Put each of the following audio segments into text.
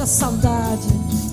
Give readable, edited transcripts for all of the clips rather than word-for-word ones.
saudade.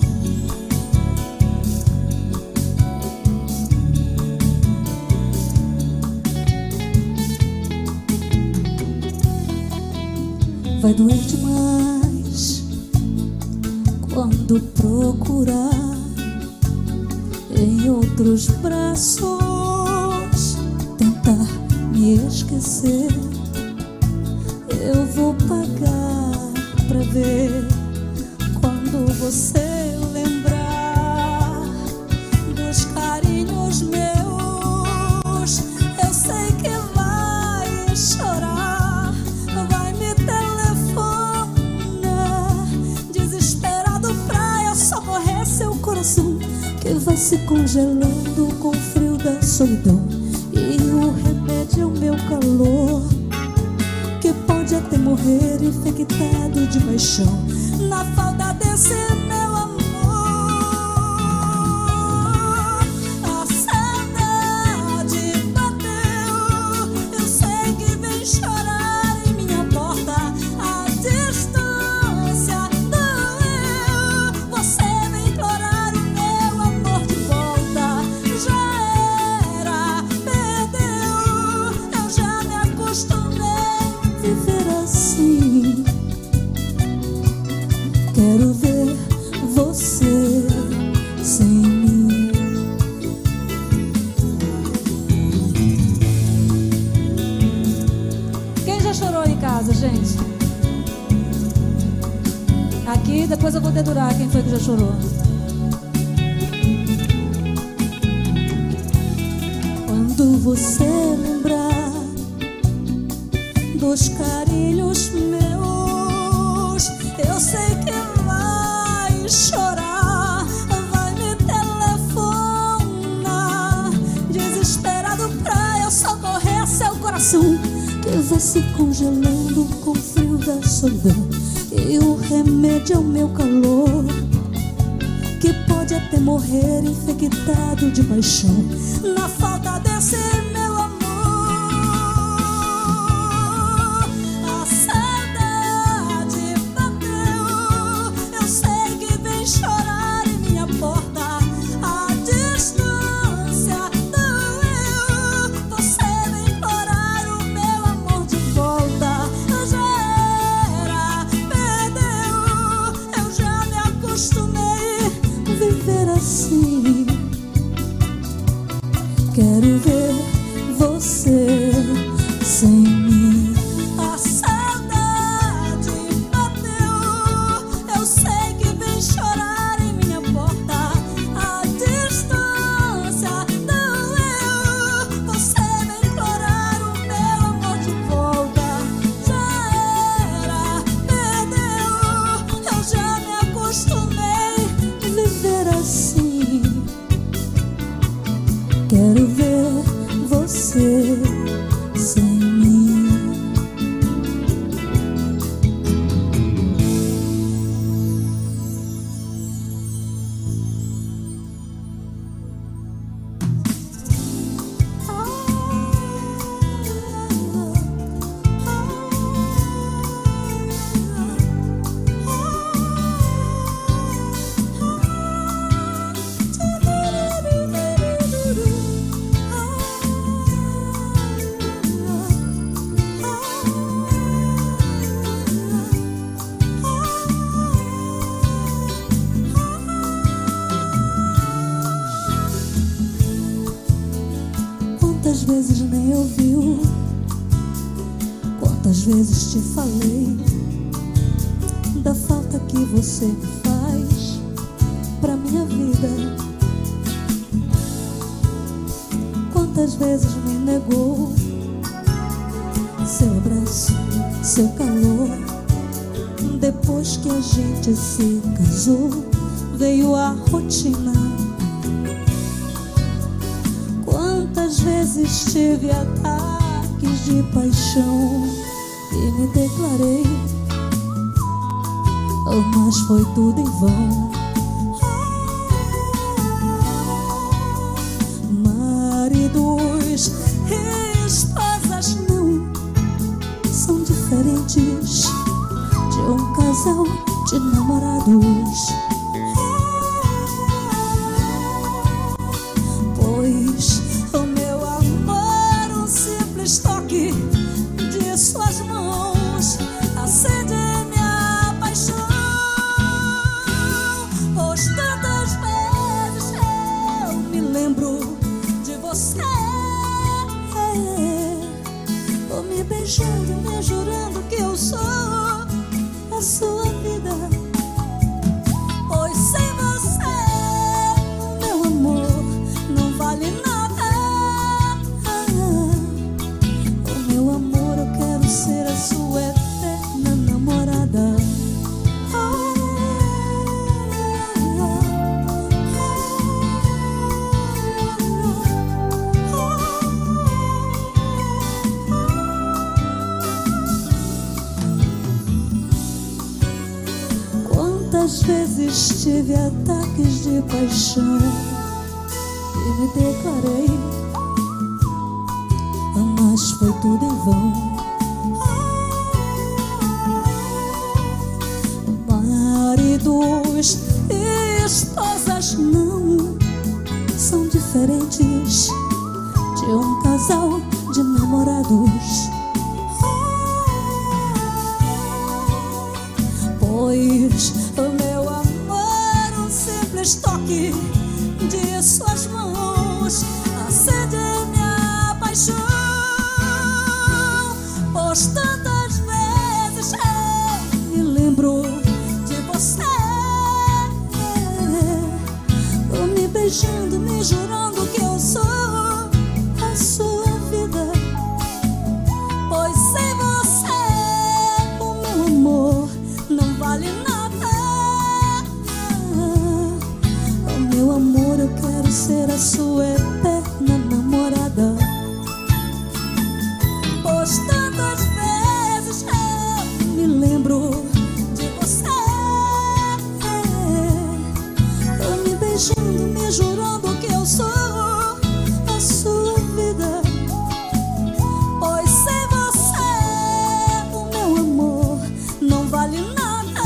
Vai doer demais quando procurar em outros braços tentar me esquecer. Eu vou pagar pra ver quando você lembrar dos carinhos meus. Eu sei que vai chorar, vai me telefonar, desesperado pra eu só morrer. Seu coração que vai se congelando com o frio da solidão, e o remédio é o meu calor, que pode até morrer infectado de paixão na falta desse meu amor. A saudade bateu, eu sei que vem chorar em minha porta. A distância doeu, você vem implorar o meu amor de volta. Já era, perdeu, eu já me acostumei a viver assim. Quero ver você sem mim. Quem já chorou em casa, gente? Aqui, depois eu vou dedurar quem foi que já chorou. Quando você lembrar dos carinhos meus, eu sei que vai chorar, vai me telefonar, desesperado pra eu socorrer seu coração, que vai se congelando com o frio da solidão, e o remédio é o meu calor, que pode até morrer infectado de paixão na falta desse meu amor. A saudade bateu, eu sei que vem chorar em minha porta. A distância doeu, você vem implorar o meu amor de volta. Já era, perdeu, eu já me acostumei a viver assim. Quero ver você sem mim. A saudade bateu, eu sei que vem chorar em minha porta. A distância doeu, você vem implorar o meu amor de volta. Já era, perdeu, eu já me acostumei a viver assim. Quero ver você sem mim. Quantas vezes nem ouviu, quantas vezes te falei da falta que você me faz pra minha vida. Quantas vezes me negou seu abraço, seu calor. Depois que a gente se casou, veio a rotina. Quantas vezes tive ataques de paixão e me declarei, mas foi tudo em vão. Maridos e esposas não são diferentes de um casal de namorados. Pois o meu amor, um simples toque de suas mãos acende minha paixão. Pois tantas vezes eu me lembro de você, vou me beijando, me jurando que eu sou a sua vida. Pois sem você o meu amor não vale nada. O meu amor, eu quero ser a sua eterna namorada. Quantas vezes tive ataques de paixão e me declarei, mas foi tudo em vão. Maridos e esposas não são diferentes de um casal de namorados. Pois o meu amor, um simples toque de suas mãos acende minha paixão. Pois tantas vezes eu me lembro de você, vou me beijando, me jurando que eu sou a sua vida. Pois sem você o meu amor não vale nada. Oh, meu amor, eu quero ser a sua eterna namorada. Pois tantas vezes eu me lembro de você, eu me beijando, me jurando que eu sou a sua vida. Pois sem você o meu amor não vale nada.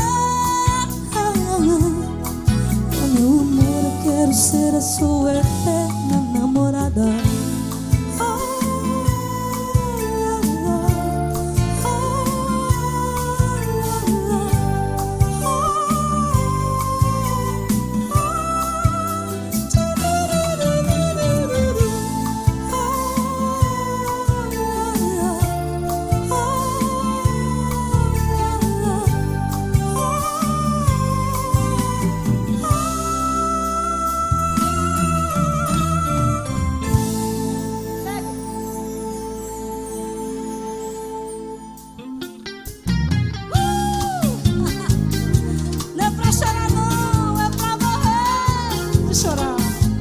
Oh, meu amor, eu quero ser a sua eterna namorada. Não é pra chorar não, é pra morrer de chorar.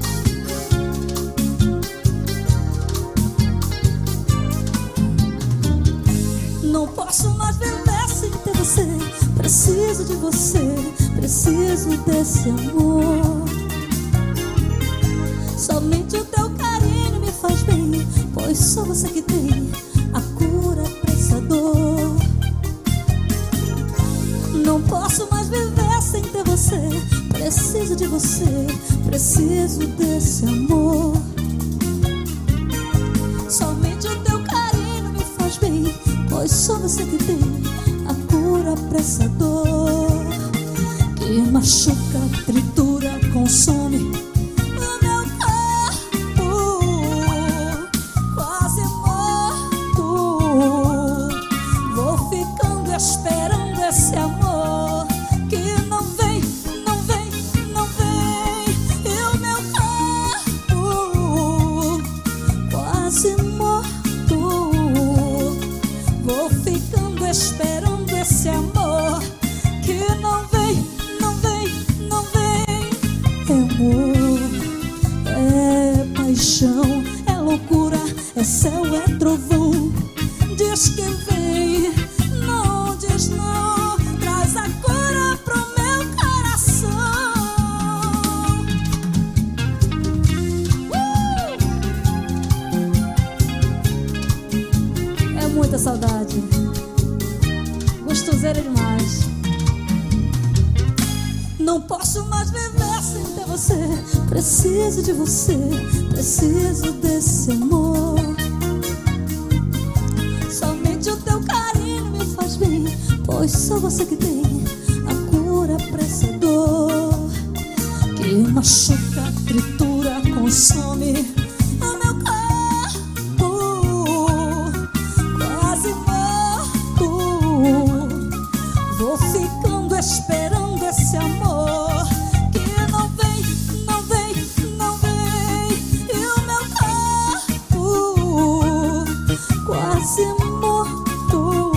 Não posso mais viver sem ter você. Preciso de você, preciso desse amor. Somente o teu carinho me faz bem, pois só você que tem a cura pra essa dor. Não posso mais viver sem ter você. Preciso de você, preciso desse amor. Somente o teu carinho me faz bem, pois só você que tem a cura pra essa dor que machuca, tritura, consome o meu corpo, quase morto. Vou ficando esperando esse amor que não vem, não vem, não vem. E o meu corpo quase morto. Vou ficando esperando esse amor que não vem, não vem, não vem. É amor, é paixão, é loucura, é céu, é trovão. Diz que vem, não diz não, traz a cura pro meu coração. É muita saudade, gostoseira demais. Não posso mais viver sem ter você. Preciso de você, preciso desse amor. Somente o teu carinho me faz bem, pois só você que tem a cura pra essa dor que machuca, tritura, consome o meu corpo, quase morto. Vou ficando esperando esse amor que não vem, não vem, não vem. E o meu corpo quase morto.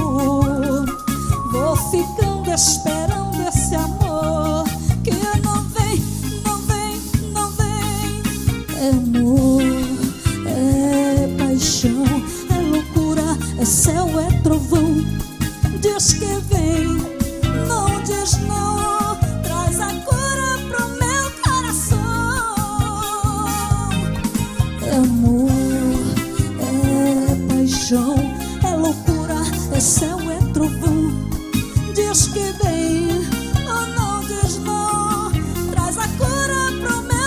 Vou ficando esperando esse amor que não vem, não vem, não vem. É amor, é paixão, é loucura, é céu, é trovão. Diz que vem, não diz não. Traz a cura pro meu coração. É amor, é paixão, é loucura, é céu, é trovão. Diz que vem, ou não diz não. Traz a cura pro meu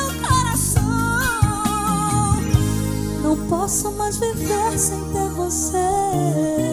coração. Não posso mais viver sem ter você.